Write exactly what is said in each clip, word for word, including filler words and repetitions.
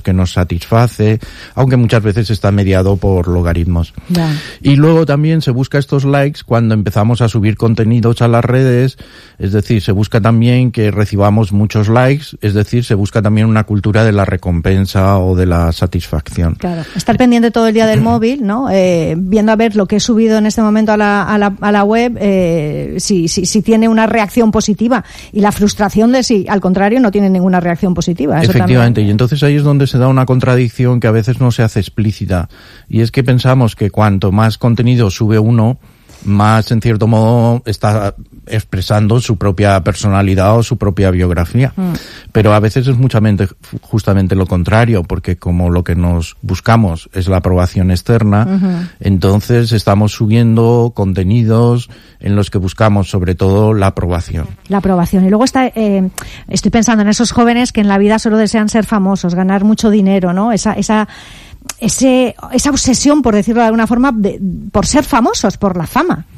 que nos satisface, aunque muchas veces está mediado por logaritmos. Yeah. Y luego también se busca estos likes cuando empezamos a subir contenidos a las redes, es decir, se busca también que recibamos muchos likes, es decir, se busca también una cultura de la recompensa o de la satisfacción. Claro, estar pendiente todo el día del móvil, ¿no? Eh, viendo a ver lo que he subido en este momento a la, a la, a la web, eh, si, si, si tiene una reacción positiva, y la frustración de si, al contrario, no tiene ninguna reacción positiva. Eso Efectivamente, también. Y entonces ahí es donde se da una contradicción que a veces no se hace explícita, y es que pensamos que cuanto más contenido sube uno, más en cierto modo está expresando su propia personalidad o su propia biografía. Mm. Pero a veces es muchamente, justamente lo contrario, porque como lo que nos buscamos es la aprobación externa, uh-huh. entonces estamos subiendo contenidos en los que buscamos sobre todo la aprobación. La aprobación. Y luego está, eh, estoy pensando en esos jóvenes que en la vida solo desean ser famosos, ganar mucho dinero, ¿no? Esa, esa, ese, esa obsesión, por decirlo de alguna forma, de, por ser famosos, por la fama.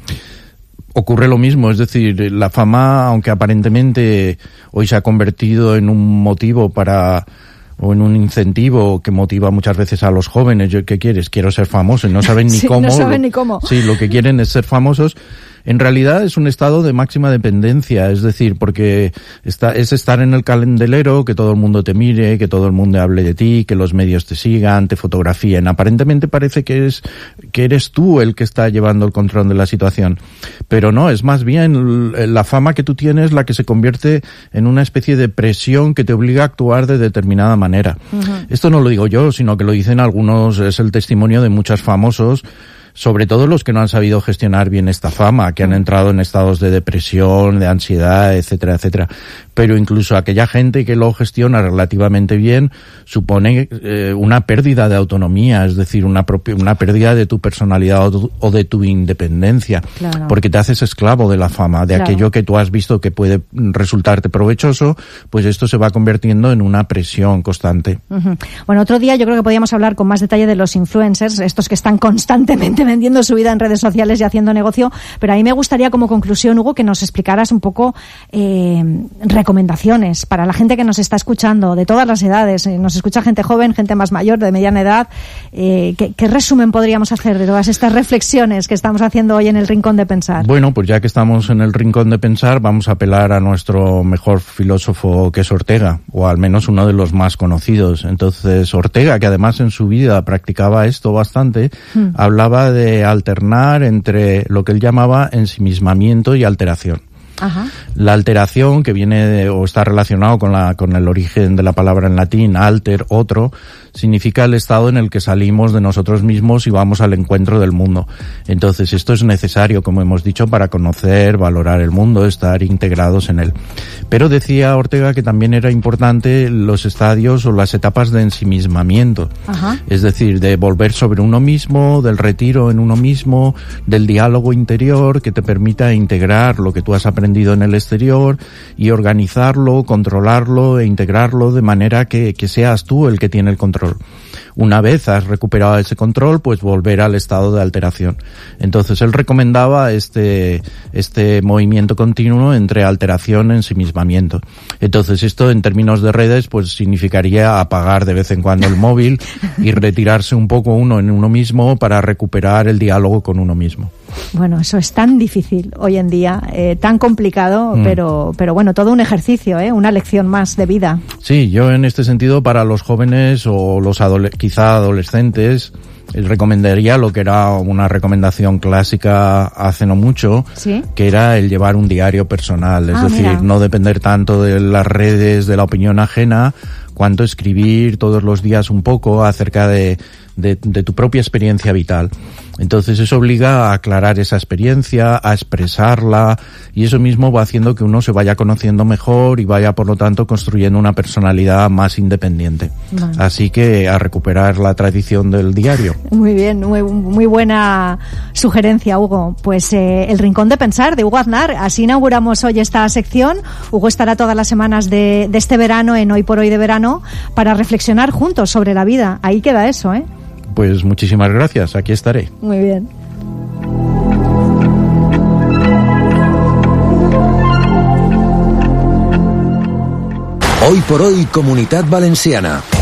Ocurre lo mismo, es decir, la fama, aunque aparentemente hoy se ha convertido en un motivo para, o en un incentivo que motiva muchas veces a los jóvenes, yo, ¿qué quieres? Quiero ser famoso, y no saben ni sí, cómo. No saben lo, ni cómo. Sí, lo que quieren es ser famosos. En realidad es un estado de máxima dependencia, es decir, porque está, es estar en el candelero, que todo el mundo te mire, que todo el mundo hable de ti, que los medios te sigan, te fotografíen. Aparentemente parece que es, que eres tú el que está llevando el control de la situación. Pero no, es más bien la fama que tú tienes la que se convierte en una especie de presión que te obliga a actuar de determinada manera. Uh-huh. Esto no lo digo yo, sino que lo dicen algunos, es el testimonio de muchos famosos, sobre todo los que no han sabido gestionar bien esta fama, que han entrado en estados de depresión, de ansiedad, etcétera, etcétera. Pero incluso aquella gente que lo gestiona relativamente bien supone eh, una pérdida de autonomía, es decir, una propia, una pérdida de tu personalidad o, tu, o de tu independencia, claro. porque te haces esclavo de la fama, de claro. aquello que tú has visto que puede resultarte provechoso, pues esto se va convirtiendo en una presión constante. Uh-huh. Bueno, otro día yo creo que podríamos hablar con más detalle de los influencers, estos que están constantemente vendiendo su vida en redes sociales y haciendo negocio, pero a mí me gustaría como conclusión, Hugo, que nos explicaras un poco eh, recomendaciones para la gente que nos está escuchando, de todas las edades. Nos escucha gente joven, gente más mayor, de mediana edad. Eh, ¿qué, ¿Qué resumen podríamos hacer de todas estas reflexiones que estamos haciendo hoy en el Rincón de Pensar? Bueno, pues ya que estamos en el Rincón de Pensar, vamos a apelar a nuestro mejor filósofo, que es Ortega, o al menos uno de los más conocidos. Entonces, Ortega, que además en su vida practicaba esto bastante, hmm. hablaba de alternar entre lo que él llamaba ensimismamiento y alteración. Ajá. La alteración, que viene de, o está relacionado con la con el origen de la palabra en latín, alter, otro, significa el estado en el que salimos de nosotros mismos y vamos al encuentro del mundo. Entonces, esto es necesario, como hemos dicho, para conocer, valorar el mundo, estar integrados en él. Pero decía Ortega que también era importante los estadios o las etapas de ensimismamiento. Ajá. Es decir, de volver sobre uno mismo, del retiro en uno mismo, del diálogo interior que te permita integrar lo que tú has aprendido en el exterior y organizarlo, controlarlo e integrarlo de manera que, que seas tú el que tiene el control. Una vez has recuperado ese control, pues volver al estado de alteración. Entonces él recomendaba este este movimiento continuo entre alteración y ensimismamiento. Entonces esto en términos de redes pues significaría apagar de vez en cuando el móvil y retirarse un poco uno en uno mismo para recuperar el diálogo con uno mismo. Bueno, eso es tan difícil hoy en día, eh, tan complicado, mm. pero pero bueno, todo un ejercicio, ¿eh? Una lección más de vida. Sí, yo en este sentido para los jóvenes o los adole- quizá adolescentes les recomendaría lo que era una recomendación clásica hace no mucho, ¿sí? Que era el llevar un diario personal, es ah, decir, mira. no depender tanto de las redes, de la opinión ajena, cuanto escribir todos los días un poco acerca de, de, de tu propia experiencia vital. Entonces eso obliga a aclarar esa experiencia, a expresarla, y eso mismo va haciendo que uno se vaya conociendo mejor y vaya, por lo tanto, construyendo una personalidad más independiente. Vale. Así que a recuperar la tradición del diario. Muy bien, muy, muy buena sugerencia, Hugo. Pues eh, el Rincón de Pensar de Hugo Aznar. Así inauguramos hoy esta sección. Hugo estará todas las semanas de, de este verano en Hoy por Hoy de Verano para reflexionar juntos sobre la vida. Ahí queda eso, ¿eh? Pues muchísimas gracias, aquí estaré. Muy bien. Hoy por Hoy, Comunitat Valenciana.